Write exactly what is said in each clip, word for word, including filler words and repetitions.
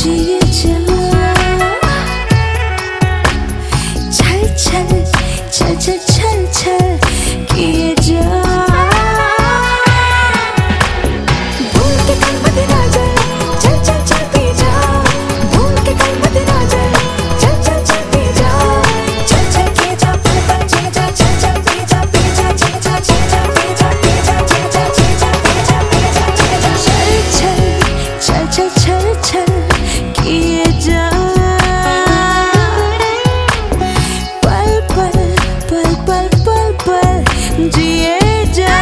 जिए जा, चल चल चल चल चल चल किए जा, भूल के कल मत ना जाए, चल चल चल पी जा, भूल के कल मत ना जाए, चल चल चल पी जा, चल चल किए जा, पल पल जी जा, चल चल पी जा, पी जा जी जा, जी जा पी जा, पी जा जी जा, जी जा पी जा, पी जा जी जा, चल चल चल चल चल किए जा, पल पल पल पल पल पल जिए जा।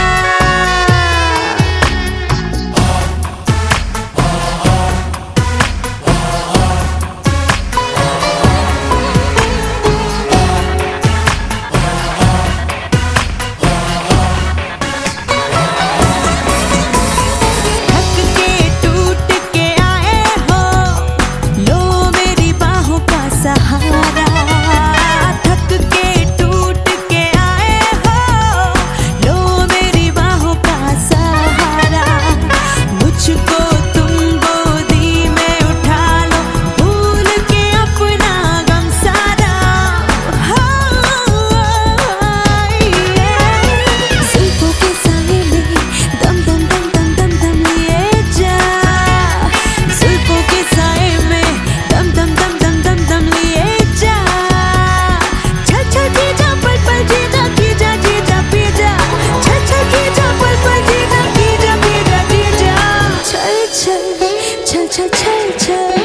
चल चल चल चल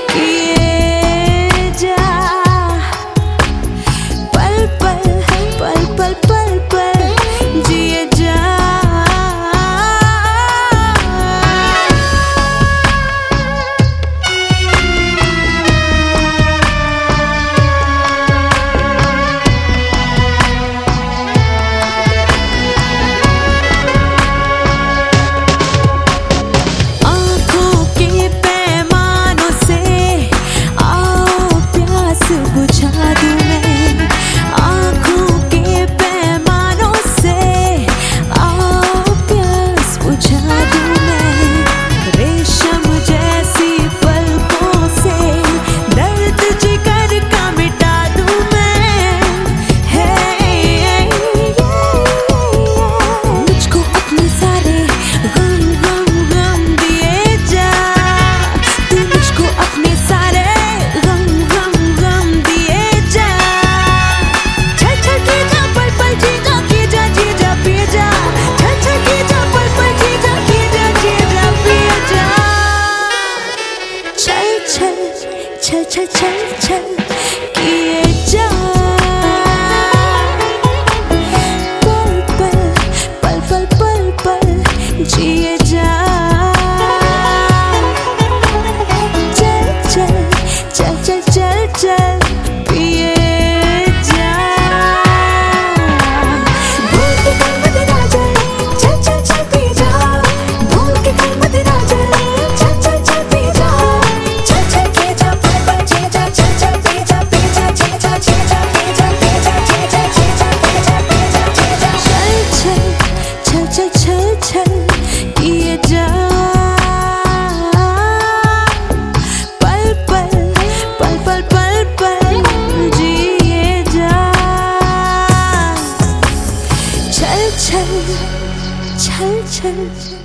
किए जा, पल पल पल पल पल पल जिए जा। चल चल चल चल किए जा, पल पल पल पल पल पल जिए जा, चल चल चल चल चल चल पिए जा, भूल के कल मत ना जाए, चल चल चल पी जा, भूल के कल मत ना जाए, चल चल चल पी जा, चल चल किए जा, चल चल चल किए जा, पल पल पल पल पल पल जिए जा, चल चल चल चल